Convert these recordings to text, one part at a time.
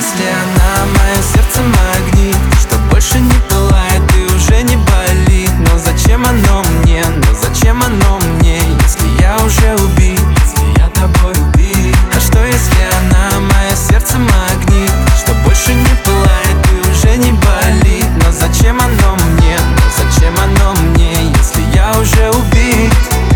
если она мое сердце магнит, что больше не пылает и уже не болит? Но зачем оно мне, но зачем оно мне, если я уже убит, если я тобой убит? А что если она мое сердце магнит, что больше не пылает и уже не болит? Но зачем оно мне, но зачем оно мне, если я уже убит?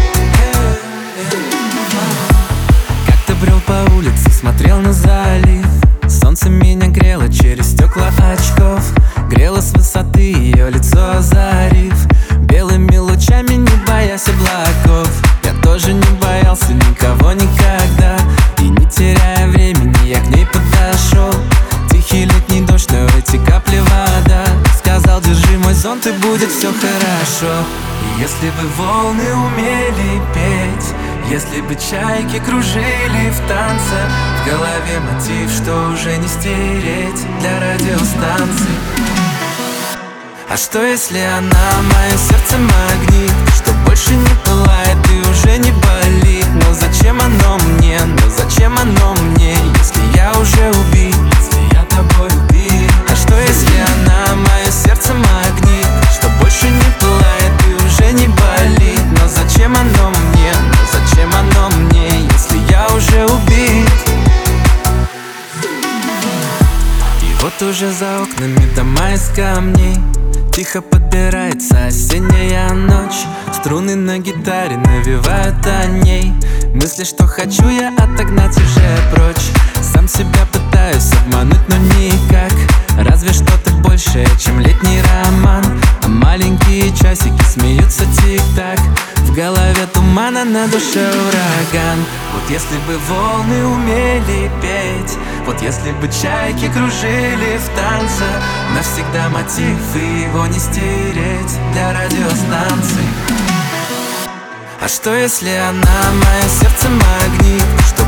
Как-то брел по улице, смотрел на залив. Солнце меня грело через стекла очков, грело с высоты ее лицо озарив белыми лучами, не боясь облаков. Я тоже не боялся никого никогда, и не теряя времени я к ней подошел. Тихий летний дождь, но эти капли вода. Сказал: держи мой зонт и будет все хорошо. И если бы волны умели петь, если бы чайки кружили в танце, в голове мотив, что уже не стереть для радиостанций. А что если она мое сердце магнит, что больше не пылает и уже не болит? Но зачем оно мне, но зачем оно мне, если я уже убит, если я тобой убит? А что если она мое сердце магнит, что больше не пылает и уже не болит? Но зачем оно мне, но зачем оно мне, если я уже убит? И вот уже за окнами дома из камней, тихо подбирается осенняя ночь. Струны на гитаре навевают о ней. Мысли, что хочу я отогнать уже прочь. Сам себя пытаюсь обмануть, но никак. Разве что-то большее, чем летний роман. А маленькие часики смеются тик-так. В голове туман, а на душе ураган. Вот если бы волны умели петь, вот если бы чайки кружили в танце, навсегда мотив, и его не стереть для радиостанций. А что если она мое сердце магнит, что